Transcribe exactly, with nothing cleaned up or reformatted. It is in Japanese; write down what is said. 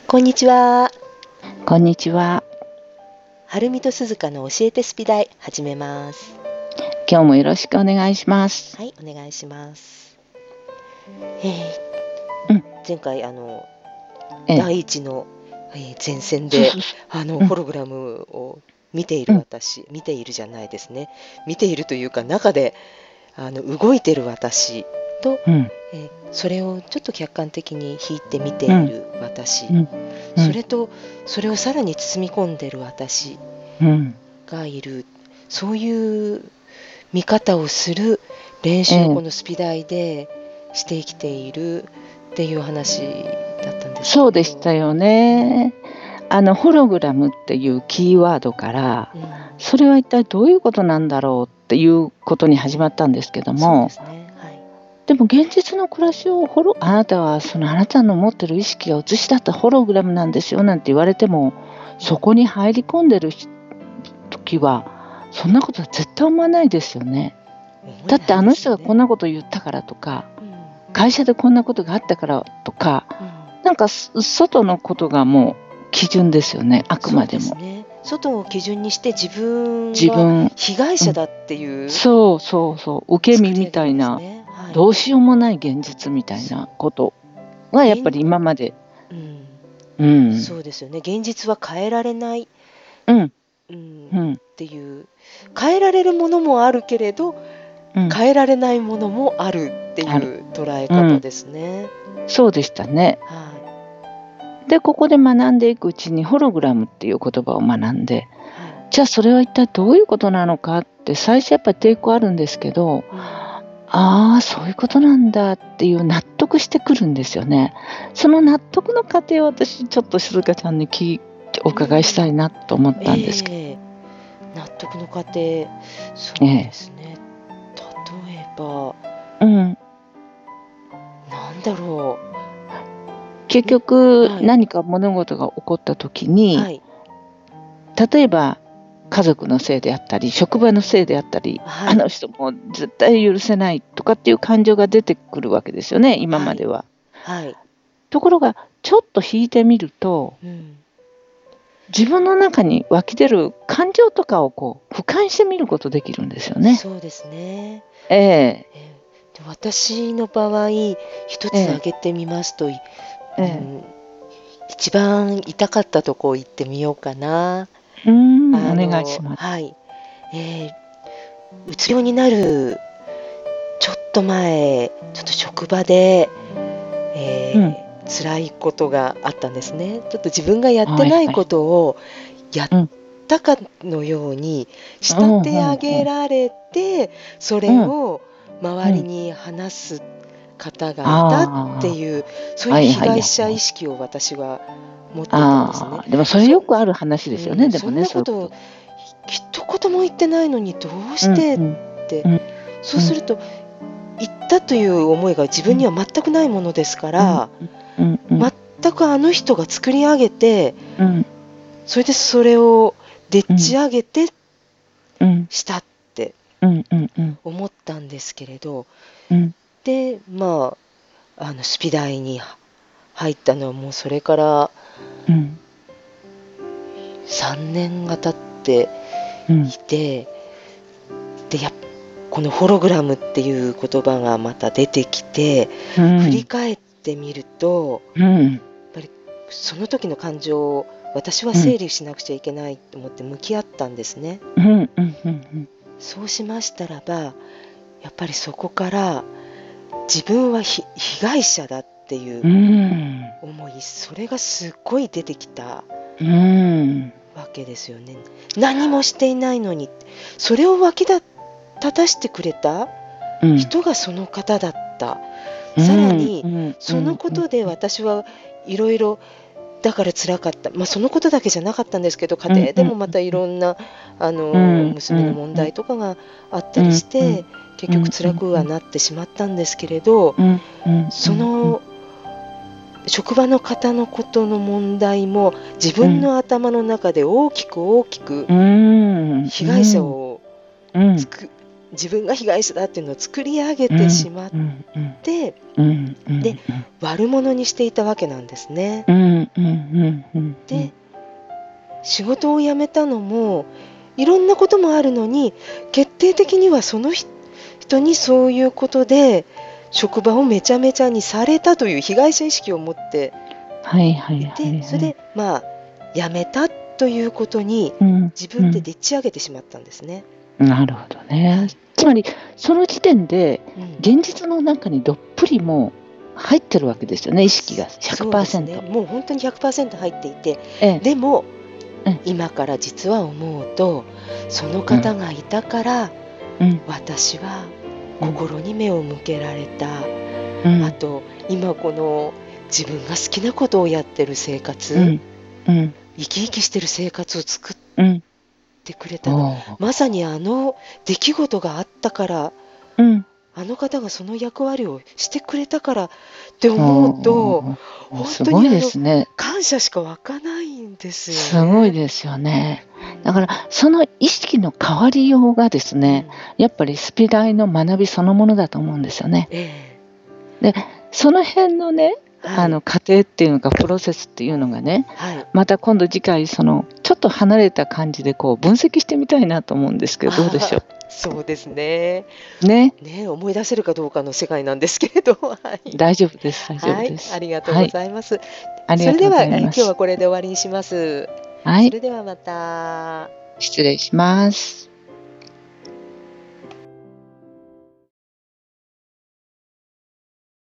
こんにちは。 こんにちは。 はるみとすずかの教えてスピ大始めます。 今日もよろしくお願いします。 はい、お願いします。えーうん前回あのええ、 第一の、えー前線でそうそうそあのう。うんホログラムを見ているうん私、見ているじゃないですね。見ているというか中であの動いている私と、 うんえーそれをちょっと客観的に引いて見ていうんる私、 うんうんそれとそれをさらに包み込んでいる私うんがいる、そういう見方をする練ええ、 習をこのスピ大でしてきているっていう話だったんですけそうでしれど、 たよね。あのホログラムっていうキーワードから、 うん、 それは一体どういうことなんだろうっていうことに始まったんですけどそうでも、 すね、はい、 でも現実の暮らしをホロあなたはそのあなたの持ってる意識が映し出ったホログラムなんですよなんて言われても、そこに入り込んでる時はそんなことは絶対思わないですよね。 思だってあの人がこんな、 なこと言ったからとか、 うん会社でこんなことがあったからとか、 うんなんかす外のことがもう基準ですよね、あくそうでまでも。 すね、外を基準にして自分が自分、 被害うん、 者だっていうそうそうそう、受け身み作り上げるんですたいな、 ね。はい、 どうしようもない現実みたいそうなことがやっぱ現り今まで、 うん、 うん、 そうですよね。現実は変えられない、 うん、 うん、 うん、 っていう、変えられるものもあるけれどうん、 変えられないものもあるっていある。 う捉えうん、 方ですね。 そうでしたね。 はで、ここで学んでいくうちにホログラムっていう言葉を学んで、 い、はい、 じゃあそれは一体どういうことなのかって最初やっぱり抵抗あるんですけど、 うん、 ああ、そういうことなんだっていう納得してくるんですよね。その納得の過程を私ちょっと静香ちゃんにきお伺いしたいなと思ったんですけど。 ええ納得の過程、そうええ。 ですね。例えば、 うん。 なんだろ結う。 局はい、 何か物事が起こった時に、 はい、 例えば家族のせいであったり、職場のせいであったり、 はい、 あの人もう絶対許せないとかっていう感情が出てくるわけですよね、今はい、 までは。 はい、 ところがちょっと引いてみると、 うん、 自分の中に湧き出る感情とかをこう俯瞰してみることできるんですよね。 そうですね。 ええ、 ええで私の場合、一つ挙ええ、 げてみますと、いええ。 うん、一番痛かったとこ言ってみようかな。 うーん、お願いあの、 します。 はい、えーうつ病になるちょっと前、ちょっと職場で、 うん。 えー辛いことがあったんですね。ちょっと自分がやってないこはいはい。 とをやっうん。 たかのように仕立うんうて上んうん。 げられて、そうん。 れを周りうん。 に話す方がいたってあいう、そあ、 ういうはいはいはい被害者はい。 意識を私は持っていたんですね。 ああ、でもそれそ、 よくある話ですよね、 うん、そでもね、 んなことそういうこと。 一言も言ってないのにどうしてっうんうんて、 うんうんそうすると言ったという思いが自分には全くないものですかうんら、 うんうん全くあの人が作り上げて、 うんそれでそれをでっちうん上げてうんしたってうんうんうん思ったんですけれど、 うんで、まあ、あのスピ大に入ったのはもうそれからうんさんねんが経ってうんいて、でやっこのホログラムっていう言葉がまた出てきて、 う振りん返ってみると、 うんやっぱりその時の感情を私はうん整理しなくちゃいけないと思って向き合ったんですね。 うんうんうんそうしましたらば、やっぱりそこから自分はひ被害者だっていううん思い、それがすっごい出てきたうんわけですよね。何もしていないのに、それを湧き立たしてくれたうん人がその方だった。 うさらんにうんそのことで私はいろいろだから辛かった、まあ、そのことだけじゃなかったんですけど、家庭でもまたいろんなあの娘の問題とかがあったりして結局辛くはなってしまったんですけれど、その職場の方のことの問題も自分の頭の中で大きく大きく被害者をつく自分が被害者だっていうのを作り上げてしまっうんうんて、 うんうんで悪者にしていたわけなんですね。 うんうんうんうんで仕事を辞めたのもいろんなこともあるのに、決定的にはその人人にそういうことで職場をめちゃめちゃにされたという被害者意識を持ってはいはいいて、 はいはい。 それでまあ辞めたということにうん自分ででっち上げてしまったんですね。 うんなるほどはね。 い。 つまりその時点でうん現実の中にどっぷりもう入ってるわけですよね、意識がそうですね。 ひゃくパーセント。 もう本当にひゃくパーセント入っていて、 ええ、 でもうん今から実は思うと、その方がいたからうん私はうん心に目を向けられた。 うんあと今この自分が好きなことをやってる生活、 うんうん生き生きしてる生活を作っうんてくれたの、 おーまさにあの出来事があったから、 うんあの方がその役割をしてくれたからって思うと、 おー本すごい当にあのですね。 感謝しか湧かないんですすよね。 ごいですよね。だからその意識の変わりようがですね、 うんやっぱりスピ大の学びそのものだと思うんですよね。 えで、その辺のね、 えはいあの過程っていうのかプロセスっていうのがね、 はいまた今度次回そのちょっと離れた感じでこう分析してみたいなと思うんですけど、どうでしょあーそうですね。 う。ね、 ね、思い出せるかどうかの世界なんですけれど、はい。 大丈夫です、大丈夫はい、 です。 ありがとうごはい、 ざいます。 ありがとうごそれでは、え今日はざいます。 これで終わりにします。 はい、 それではまた。 失礼します。